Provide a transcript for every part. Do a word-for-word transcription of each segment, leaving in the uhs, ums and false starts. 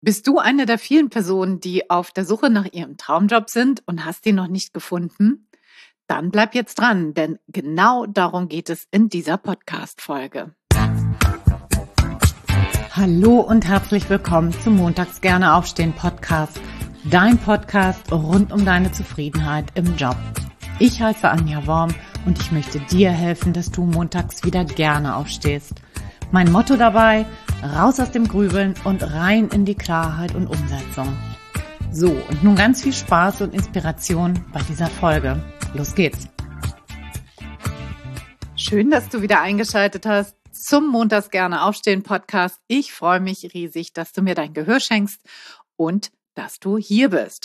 Bist du eine der vielen Personen, die auf der Suche nach ihrem Traumjob sind und hast ihn noch nicht gefunden? Dann bleib jetzt dran, denn genau darum geht es in dieser Podcast-Folge. Hallo und herzlich willkommen zum Montags gerne aufstehen Podcast, dein Podcast rund um deine Zufriedenheit im Job. Ich heiße Anja Worm und ich möchte dir helfen, dass du montags wieder gerne aufstehst. Mein Motto dabei: raus aus dem Grübeln und rein in die Klarheit und Umsetzung. So, und nun ganz viel Spaß und Inspiration bei dieser Folge. Los geht's! Schön, dass du wieder eingeschaltet hast zum Montags gerne aufstehen Podcast. Ich freue mich riesig, dass du mir dein Gehör schenkst und dass du hier bist.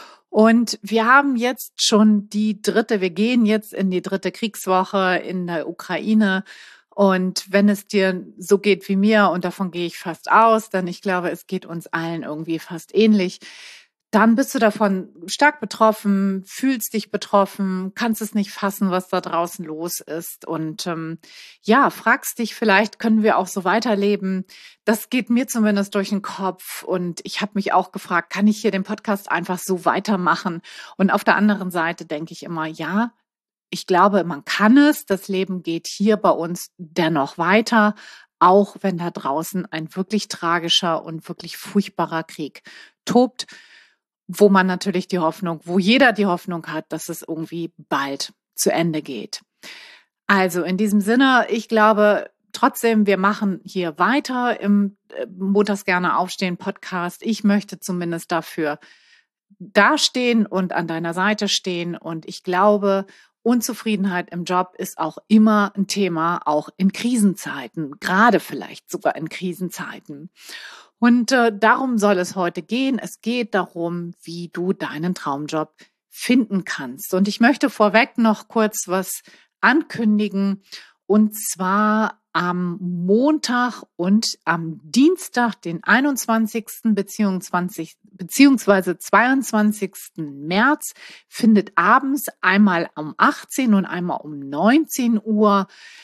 Und wir haben jetzt schon die dritte, wir gehen jetzt in die dritte Kriegswoche in der Ukraine. Und wenn es dir so geht wie mir, und davon gehe ich fast aus, denn ich glaube, es geht uns allen irgendwie fast ähnlich, dann bist du davon stark betroffen, fühlst dich betroffen, kannst es nicht fassen, was da draußen los ist. Und ähm, ja, fragst dich vielleicht, können wir auch so weiterleben? Das geht mir zumindest durch den Kopf. Und ich habe mich auch gefragt, kann ich hier den Podcast einfach so weitermachen? Und auf der anderen Seite denke ich immer, ja, ich glaube, man kann es. Das Leben geht hier bei uns dennoch weiter, auch wenn da draußen ein wirklich tragischer und wirklich furchtbarer Krieg tobt, wo man natürlich die Hoffnung, wo jeder die Hoffnung hat, dass es irgendwie bald zu Ende geht. Also in diesem Sinne, ich glaube trotzdem, wir machen hier weiter im Montags gerne aufstehen Podcast. Ich möchte zumindest dafür dastehen und an deiner Seite stehen. Und ich glaube, Unzufriedenheit im Job ist auch immer ein Thema, auch in Krisenzeiten, gerade vielleicht sogar in Krisenzeiten. Und äh, darum soll es heute gehen. Es geht darum, wie du deinen Traumjob finden kannst. Und ich möchte vorweg noch kurz was ankündigen. Und zwar am Montag und am Dienstag, den einundzwanzigsten beziehungsweise zweiundzwanzigsten März, findet abends einmal um achtzehn und einmal um neunzehn Uhr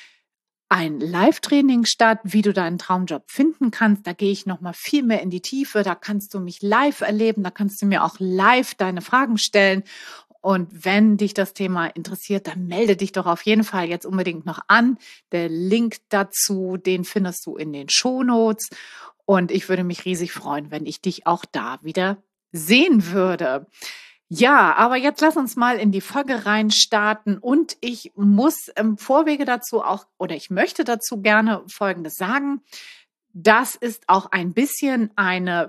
ein Live-Training statt, wie du deinen Traumjob finden kannst. Da gehe ich noch mal viel mehr in die Tiefe. Da kannst du mich live erleben. Da kannst du mir auch live deine Fragen stellen. Und wenn dich das Thema interessiert, dann melde dich doch auf jeden Fall jetzt unbedingt noch an. Der Link dazu, den findest du in den Shownotes. Und ich würde mich riesig freuen, wenn ich dich auch da wieder sehen würde. Ja, aber jetzt lass uns mal in die Folge rein starten. Und ich muss im Vorwege dazu auch, oder ich möchte dazu gerne Folgendes sagen. Das ist auch ein bisschen eine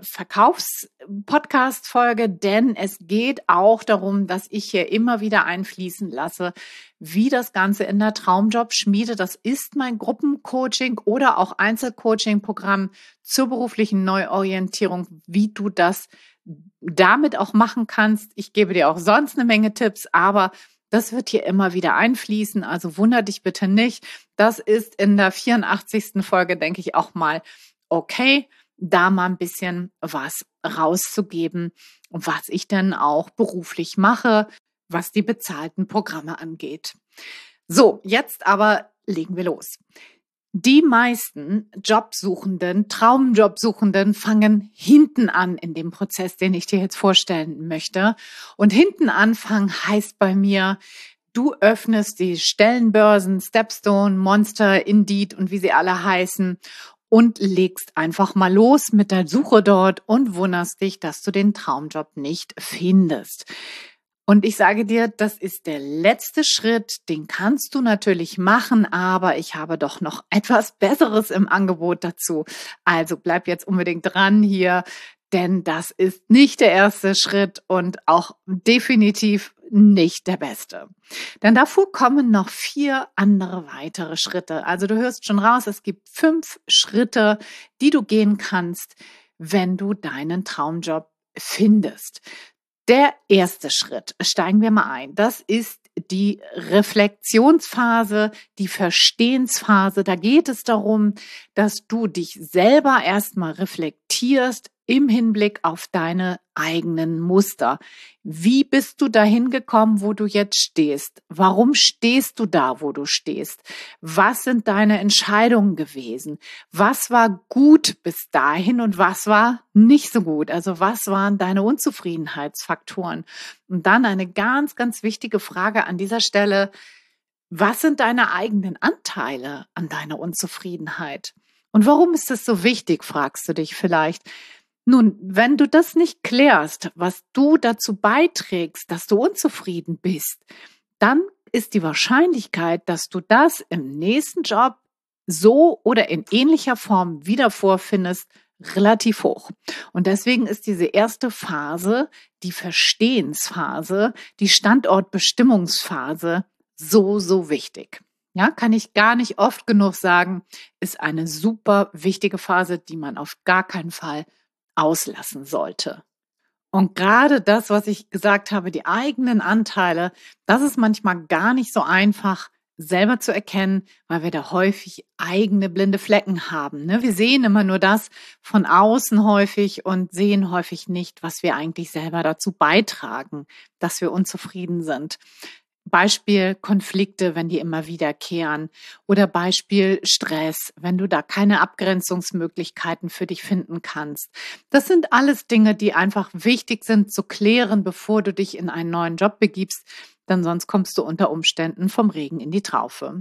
Verkaufs-Podcast-Folge, denn es geht auch darum, dass ich hier immer wieder einfließen lasse, wie das Ganze in der Traumjob-Schmiede, das ist mein Gruppencoaching oder auch Einzelcoaching-Programm zur beruflichen Neuorientierung, wie du das damit auch machen kannst. Ich gebe dir auch sonst eine Menge Tipps, aber das wird hier immer wieder einfließen, also wunder dich bitte nicht. Das ist in der vierundachtzigsten Folge, denke ich, auch mal okay, da mal ein bisschen was rauszugeben, was ich dann auch beruflich mache, was die bezahlten Programme angeht. So, jetzt aber legen wir los. Die meisten Jobsuchenden, Traumjobsuchenden fangen hinten an in dem Prozess, den ich dir jetzt vorstellen möchte. Und hinten anfangen heißt bei mir, du öffnest die Stellenbörsen, Stepstone, Monster, Indeed und wie sie alle heißen und legst einfach mal los mit der Suche dort und wunderst dich, dass du den Traumjob nicht findest. Und ich sage dir, das ist der letzte Schritt, den kannst du natürlich machen, aber ich habe doch noch etwas Besseres im Angebot dazu. Also bleib jetzt unbedingt dran hier, denn das ist nicht der erste Schritt und auch definitiv nicht der beste. Denn davor kommen noch vier andere weitere Schritte. Also du hörst schon raus, es gibt fünf Schritte, die du gehen kannst, wenn du deinen Traumjob findest. Der erste Schritt, steigen wir mal ein, das ist die Reflexionsphase, die Verstehensphase. Da geht es darum, dass du dich selber erstmal reflektierst, im Hinblick auf deine eigenen Muster. Wie bist du dahin gekommen, wo du jetzt stehst? Warum stehst du da, wo du stehst? Was sind deine Entscheidungen gewesen? Was war gut bis dahin und was war nicht so gut? Also was waren deine Unzufriedenheitsfaktoren? Und dann eine ganz, ganz wichtige Frage an dieser Stelle. Was sind deine eigenen Anteile an deiner Unzufriedenheit? Und warum ist das so wichtig, fragst du dich vielleicht. Nun, wenn du das nicht klärst, was du dazu beiträgst, dass du unzufrieden bist, dann ist die Wahrscheinlichkeit, dass du das im nächsten Job so oder in ähnlicher Form wieder vorfindest, relativ hoch. Und deswegen ist diese erste Phase, die Verstehensphase, die Standortbestimmungsphase so, so wichtig. Ja, kann ich gar nicht oft genug sagen, ist eine super wichtige Phase, die man auf gar keinen Fall auslassen sollte. Und gerade das, was ich gesagt habe, die eigenen Anteile, das ist manchmal gar nicht so einfach selber zu erkennen, weil wir da häufig eigene blinde Flecken haben. Ne? Wir sehen immer nur das von außen häufig und sehen häufig nicht, was wir eigentlich selber dazu beitragen, dass wir unzufrieden sind. Beispiel Konflikte, wenn die immer wiederkehren, oder Beispiel Stress, wenn du da keine Abgrenzungsmöglichkeiten für dich finden kannst. Das sind alles Dinge, die einfach wichtig sind zu klären, bevor du dich in einen neuen Job begibst, denn sonst kommst du unter Umständen vom Regen in die Traufe.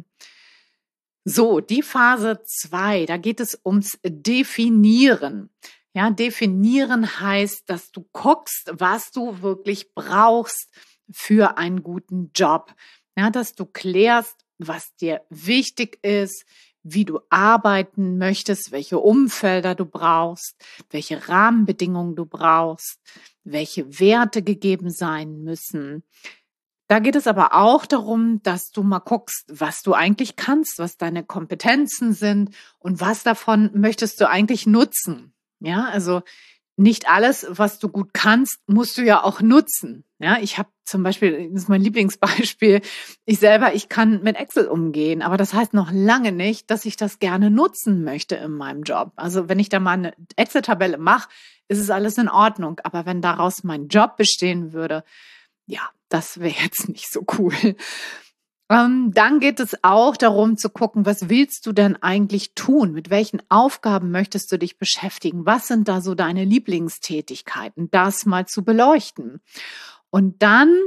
So, die Phase zwei, da geht es ums Definieren. Ja, definieren heißt, dass du guckst, was du wirklich brauchst für einen guten Job. Ja, dass du klärst, was dir wichtig ist, wie du arbeiten möchtest, welche Umfelder du brauchst, welche Rahmenbedingungen du brauchst, welche Werte gegeben sein müssen. Da geht es aber auch darum, dass du mal guckst, was du eigentlich kannst, was deine Kompetenzen sind und was davon möchtest du eigentlich nutzen. Ja, also nicht alles, was du gut kannst, musst du ja auch nutzen. Ja, ich habe zum Beispiel, das ist mein Lieblingsbeispiel, ich selber, ich kann mit Excel umgehen, aber das heißt noch lange nicht, dass ich das gerne nutzen möchte in meinem Job. Also wenn ich da mal eine Excel-Tabelle mache, ist es alles in Ordnung. Aber wenn daraus mein Job bestehen würde, ja, das wäre jetzt nicht so cool. Ähm, dann geht es auch darum zu gucken, was willst du denn eigentlich tun? Mit welchen Aufgaben möchtest du dich beschäftigen? Was sind da so deine Lieblingstätigkeiten? Das mal zu beleuchten. Und dann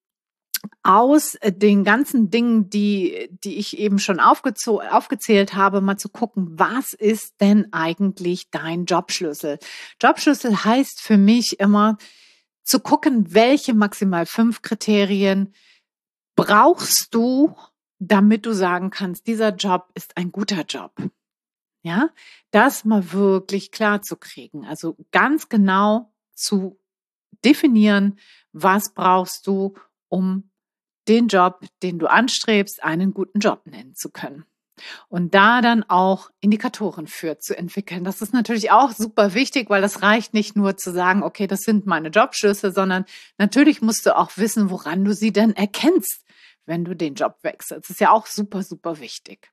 aus den ganzen Dingen, die, die ich eben schon aufgezo- aufgezählt habe, mal zu gucken, was ist denn eigentlich dein Jobschlüssel? Jobschlüssel heißt für mich immer zu gucken, welche maximal fünf Kriterien brauchst du, damit du sagen kannst, dieser Job ist ein guter Job? Ja, das mal wirklich klar zu kriegen. Also ganz genau zu definieren, was brauchst du, um den Job, den du anstrebst, einen guten Job nennen zu können. Und da dann auch Indikatoren für zu entwickeln. Das ist natürlich auch super wichtig, weil das reicht nicht nur zu sagen, okay, das sind meine Jobschlüsse, sondern natürlich musst du auch wissen, woran du sie denn erkennst, wenn du den Job wechselst. Das ist ja auch super, super wichtig.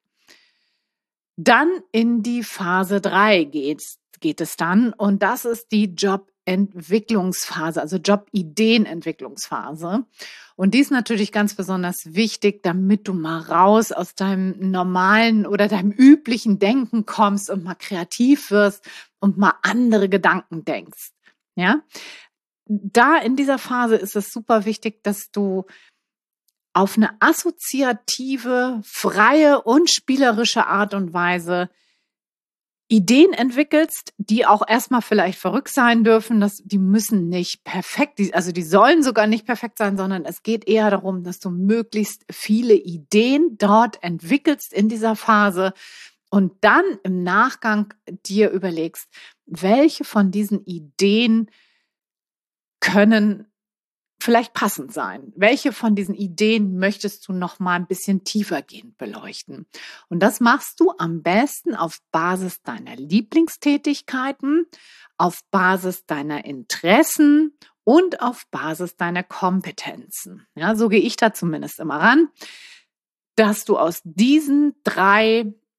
Dann in die Phase drei geht, geht es dann und das ist die Jobentwicklungsphase, also Jobideenentwicklungsphase. Und die ist natürlich ganz besonders wichtig, damit du mal raus aus deinem normalen oder deinem üblichen Denken kommst und mal kreativ wirst und mal andere Gedanken denkst. Ja? Da in dieser Phase ist es super wichtig, dass du auf eine assoziative, freie und spielerische Art und Weise Ideen entwickelst, die auch erstmal vielleicht verrückt sein dürfen. Das, die müssen nicht perfekt, die, also die sollen sogar nicht perfekt sein, sondern es geht eher darum, dass du möglichst viele Ideen dort entwickelst in dieser Phase und dann im Nachgang dir überlegst, welche von diesen Ideen können vielleicht passend sein. Welche von diesen Ideen möchtest du noch mal ein bisschen tiefergehend beleuchten? Und das machst du am besten auf Basis deiner Lieblingstätigkeiten, auf Basis deiner Interessen und auf Basis deiner Kompetenzen. Ja, so gehe ich da zumindest immer ran, dass du aus diesen drei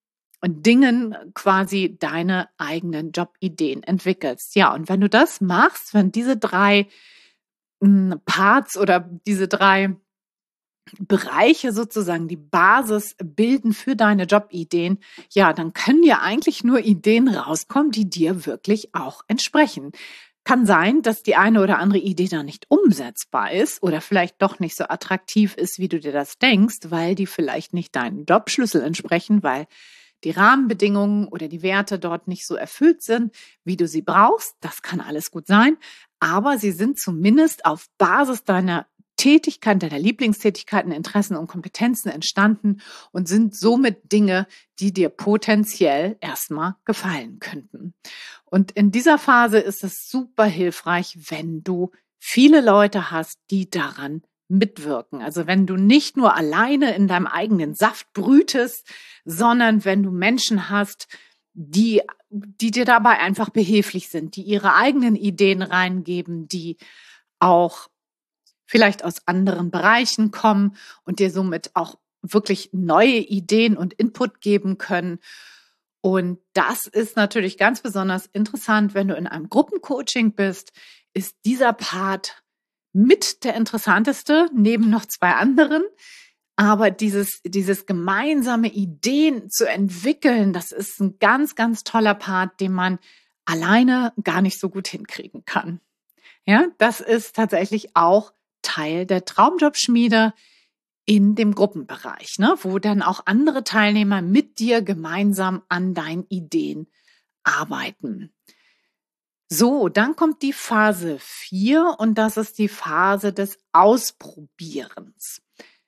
und Dingen quasi deine eigenen Jobideen entwickelst. Ja, und wenn du das machst, wenn diese drei mh, Parts oder diese drei Bereiche sozusagen die Basis bilden für deine Jobideen, ja, dann können ja eigentlich nur Ideen rauskommen, die dir wirklich auch entsprechen. Kann sein, dass die eine oder andere Idee da nicht umsetzbar ist oder vielleicht doch nicht so attraktiv ist, wie du dir das denkst, weil die vielleicht nicht deinen Jobschlüssel entsprechen, weil die Rahmenbedingungen oder die Werte dort nicht so erfüllt sind, wie du sie brauchst. Das kann alles gut sein, aber sie sind zumindest auf Basis deiner Tätigkeiten, deiner Lieblingstätigkeiten, Interessen und Kompetenzen entstanden und sind somit Dinge, die dir potenziell erstmal gefallen könnten. Und in dieser Phase ist es super hilfreich, wenn du viele Leute hast, die daran mitwirken. Also wenn du nicht nur alleine in deinem eigenen Saft brütest, sondern wenn du Menschen hast, die, die dir dabei einfach behilflich sind, die ihre eigenen Ideen reingeben, die auch vielleicht aus anderen Bereichen kommen und dir somit auch wirklich neue Ideen und Input geben können. Und das ist natürlich ganz besonders interessant, wenn du in einem Gruppencoaching bist, ist dieser Part mit der interessanteste, neben noch zwei anderen. Aber dieses, dieses gemeinsame Ideen zu entwickeln, das ist ein ganz, ganz toller Part, den man alleine gar nicht so gut hinkriegen kann. Ja, das ist tatsächlich auch Teil der Traumjobschmiede in dem Gruppenbereich, ne, wo dann auch andere Teilnehmer mit dir gemeinsam an deinen Ideen arbeiten. So, dann kommt die Phase vier und das ist die Phase des Ausprobierens.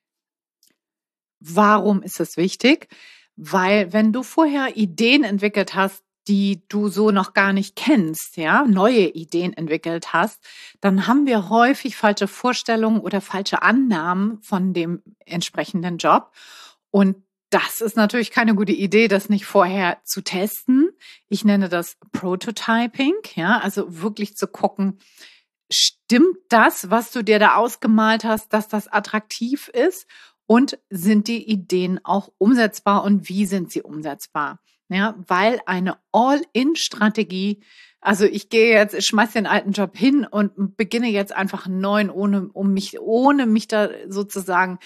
Warum ist es wichtig? Weil wenn du vorher Ideen entwickelt hast, die du so noch gar nicht kennst, ja, neue Ideen entwickelt hast, dann haben wir häufig falsche Vorstellungen oder falsche Annahmen von dem entsprechenden Job. Und das ist natürlich keine gute Idee, das nicht vorher zu testen. Ich nenne das Prototyping, ja, also wirklich zu gucken, stimmt das, was du dir da ausgemalt hast, dass das attraktiv ist? Und sind die Ideen auch umsetzbar und wie sind sie umsetzbar? Ja, weil eine All-in-Strategie, also ich gehe jetzt, ich schmeiß den alten Job hin und beginne jetzt einfach einen neuen, ohne, um mich, ohne mich da sozusagen,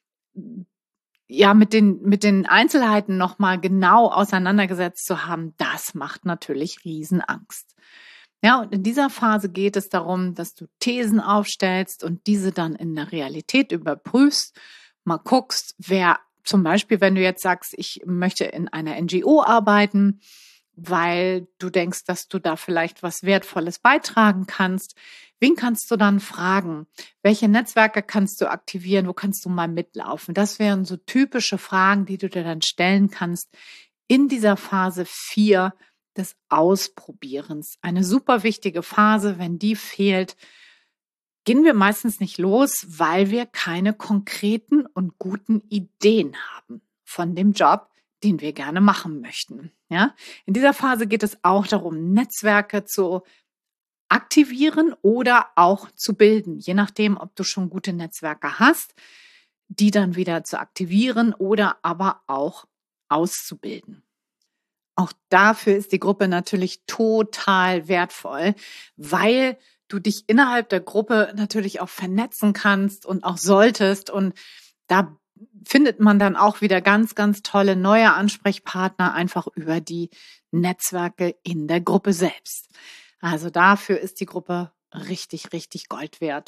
ja, mit den, mit den Einzelheiten nochmal genau auseinandergesetzt zu haben, das macht natürlich Riesenangst. Ja, und in dieser Phase geht es darum, dass du Thesen aufstellst und diese dann in der Realität überprüfst, mal guckst, wer zum Beispiel, wenn du jetzt sagst, ich möchte in einer N G O arbeiten, weil du denkst, dass du da vielleicht was Wertvolles beitragen kannst. Wen kannst du dann fragen? Welche Netzwerke kannst du aktivieren? Wo kannst du mal mitlaufen? Das wären so typische Fragen, die du dir dann stellen kannst in dieser Phase vier des Ausprobierens. Eine super wichtige Phase. Wenn die fehlt, gehen wir meistens nicht los, weil wir keine konkreten und guten Ideen haben von dem Job, den wir gerne machen möchten. Ja? In dieser Phase geht es auch darum, Netzwerke zu aktivieren oder auch zu bilden, je nachdem, ob du schon gute Netzwerke hast, die dann wieder zu aktivieren oder aber auch auszubilden. Auch dafür ist die Gruppe natürlich total wertvoll, weil du dich innerhalb der Gruppe natürlich auch vernetzen kannst und auch solltest. Und da findet man dann auch wieder ganz, ganz tolle neue Ansprechpartner einfach über die Netzwerke in der Gruppe selbst. Also dafür ist die Gruppe richtig, richtig Gold wert.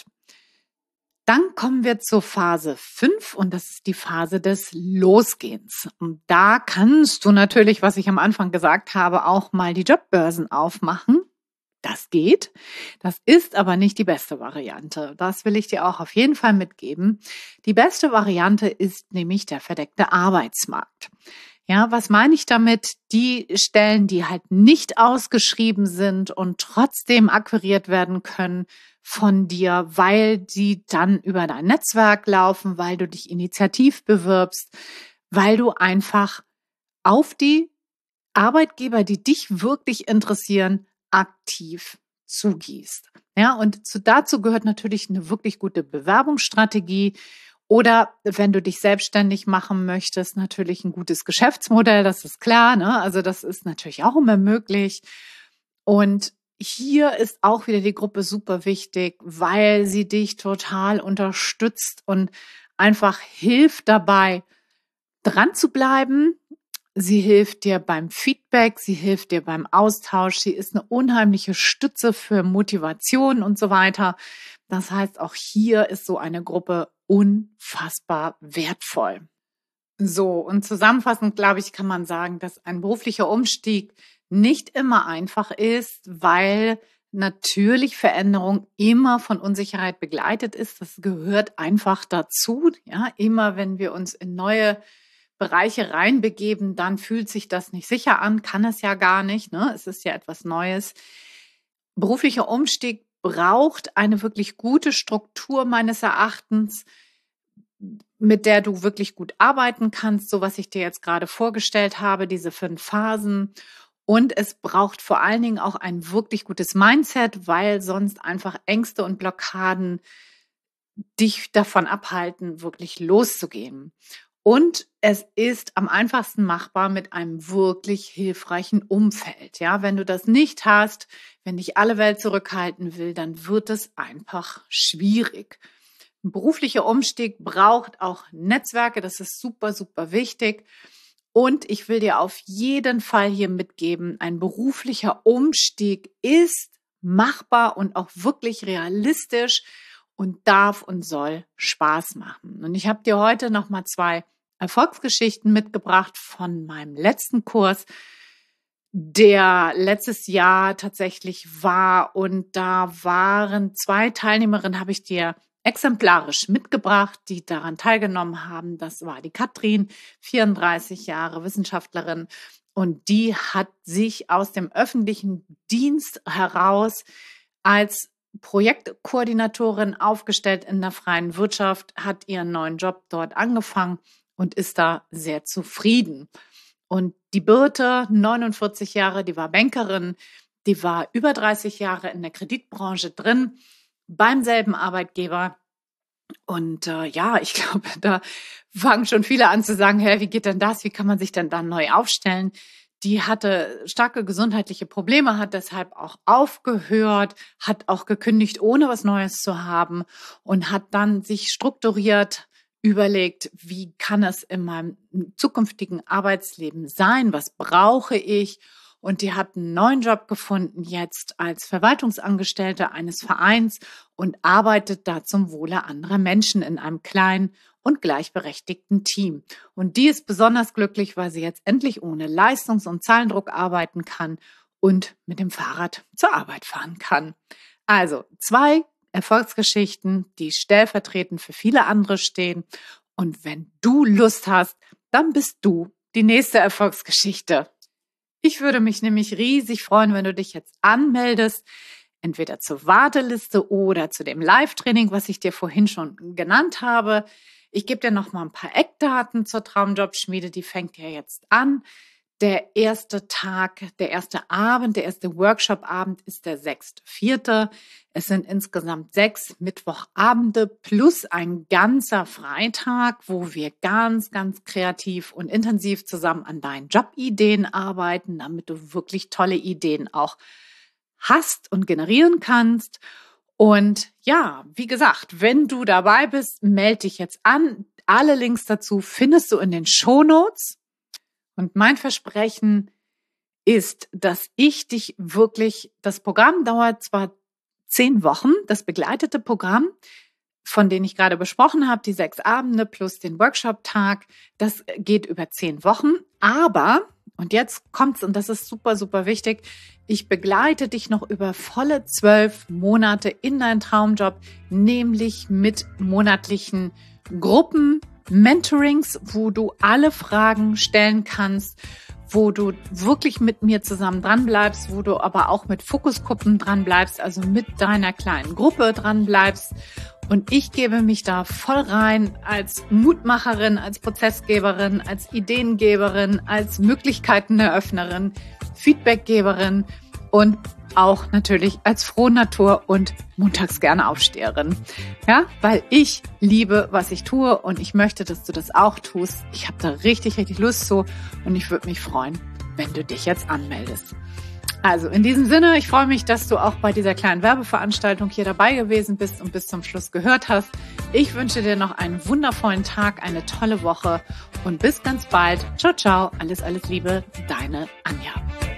Dann kommen wir zur Phase fünf und das ist die Phase des Losgehens. Und da kannst du natürlich, was ich am Anfang gesagt habe, auch mal die Jobbörsen aufmachen. Das geht. Das ist aber nicht die beste Variante. Das will ich dir auch auf jeden Fall mitgeben. Die beste Variante ist nämlich der verdeckte Arbeitsmarkt. Ja, was meine ich damit? Die Stellen, die halt nicht ausgeschrieben sind und trotzdem akquiriert werden können von dir, weil die dann über dein Netzwerk laufen, weil du dich initiativ bewirbst, weil du einfach auf die Arbeitgeber, die dich wirklich interessieren, aktiv zugießt. Ja, und zu, dazu gehört natürlich eine wirklich gute Bewerbungsstrategie Oder wenn du dich selbstständig machen möchtest, natürlich ein gutes Geschäftsmodell, das ist klar, ne? Also das ist natürlich auch immer möglich. Und hier ist auch wieder die Gruppe super wichtig, weil sie dich total unterstützt und einfach hilft dabei, dran zu bleiben. Sie hilft dir beim Feedback, sie hilft dir beim Austausch, sie ist eine unheimliche Stütze für Motivation und so weiter. Das heißt, auch hier ist so eine Gruppe unfassbar wertvoll. So, und zusammenfassend, glaube ich, kann man sagen, dass ein beruflicher Umstieg nicht immer einfach ist, weil natürlich Veränderung immer von Unsicherheit begleitet ist. Das gehört einfach dazu. Ja, immer wenn wir uns in neue Bereiche reinbegeben, dann fühlt sich das nicht sicher an, kann es ja gar nicht, ne? Es ist ja etwas Neues. Beruflicher Umstieg braucht eine wirklich gute Struktur meines Erachtens, mit der du wirklich gut arbeiten kannst, so was ich dir jetzt gerade vorgestellt habe, diese fünf Phasen. Und es braucht vor allen Dingen auch ein wirklich gutes Mindset, weil sonst einfach Ängste und Blockaden dich davon abhalten, wirklich loszugehen. Und es ist am einfachsten machbar mit einem wirklich hilfreichen Umfeld. Ja, wenn du das nicht hast, wenn dich alle Welt zurückhalten will, dann wird es einfach schwierig. Ein beruflicher Umstieg braucht auch Netzwerke. Das ist super, super wichtig. Und ich will dir auf jeden Fall hier mitgeben, ein beruflicher Umstieg ist machbar und auch wirklich realistisch und darf und soll Spaß machen. Und ich habe dir heute noch mal zwei Erfolgsgeschichten mitgebracht von meinem letzten Kurs, der letztes Jahr tatsächlich war. Und da waren zwei Teilnehmerinnen, habe ich dir exemplarisch mitgebracht, die daran teilgenommen haben. Das war die Katrin, vierunddreißig Jahre Wissenschaftlerin. Und die hat sich aus dem öffentlichen Dienst heraus als Projektkoordinatorin aufgestellt in der freien Wirtschaft, hat ihren neuen Job dort angefangen und ist da sehr zufrieden. Und die Birte, neunundvierzig Jahre, die war Bankerin, die war über dreißig Jahre in der Kreditbranche drin, beim selben Arbeitgeber. Und äh, ja, ich glaube, da fangen schon viele an zu sagen, hey, wie geht denn das? Wie kann man sich denn dann neu aufstellen? Die hatte starke gesundheitliche Probleme, hat deshalb auch aufgehört, hat auch gekündigt, ohne was Neues zu haben und hat dann sich strukturiert überlegt, wie kann es in meinem zukünftigen Arbeitsleben sein? Was brauche ich? Und die hat einen neuen Job gefunden jetzt als Verwaltungsangestellte eines Vereins und arbeitet da zum Wohle anderer Menschen in einem kleinen und gleichberechtigten Team. Und die ist besonders glücklich, weil sie jetzt endlich ohne Leistungs- und Zahlendruck arbeiten kann und mit dem Fahrrad zur Arbeit fahren kann. Also zwei Erfolgsgeschichten, die stellvertretend für viele andere stehen. Und wenn du Lust hast, dann bist du die nächste Erfolgsgeschichte. Ich würde mich nämlich riesig freuen, wenn du dich jetzt anmeldest, entweder zur Warteliste oder zu dem Live-Training, was ich dir vorhin schon genannt habe. Ich gebe dir noch mal ein paar Eckdaten zur Traumjobschmiede, die fängt ja jetzt an. Der erste Tag, der erste Abend, der erste Workshop-Abend ist der sechste vierte Es sind insgesamt sechs Mittwochabende plus ein ganzer Freitag, wo wir ganz, ganz kreativ und intensiv zusammen an deinen Jobideen arbeiten, damit du wirklich tolle Ideen auch hast und generieren kannst. Und ja, wie gesagt, wenn du dabei bist, melde dich jetzt an. Alle Links dazu findest du in den Shownotes. Und mein Versprechen ist, dass ich dich wirklich, das Programm dauert zwar zehn Wochen, das begleitete Programm, von denen ich gerade besprochen habe, die sechs Abende plus den Workshop-Tag, das geht über zehn Wochen. Aber, und jetzt kommt's, und das ist super, super wichtig, ich begleite dich noch über volle zwölf Monate in deinen Traumjob, nämlich mit monatlichen Gruppen, Mentorings, wo du alle Fragen stellen kannst, wo du wirklich mit mir zusammen dran bleibst, wo du aber auch mit Fokusgruppen dran bleibst, also mit deiner kleinen Gruppe dran bleibst. Und ich gebe mich da voll rein als Mutmacherin, als Prozessgeberin, als Ideengeberin, als Möglichkeiteneröffnerin, Feedbackgeberin und auch natürlich als Frohnatur und montags gerne Aufsteherin. Ja, weil ich liebe, was ich tue und ich möchte, dass du das auch tust. Ich habe da richtig, richtig Lust zu und ich würde mich freuen, wenn du dich jetzt anmeldest. Also in diesem Sinne, ich freue mich, dass du auch bei dieser kleinen Werbeveranstaltung hier dabei gewesen bist und bis zum Schluss gehört hast. Ich wünsche dir noch einen wundervollen Tag, eine tolle Woche und bis ganz bald. Ciao, ciao. Alles, alles Liebe, deine Anja.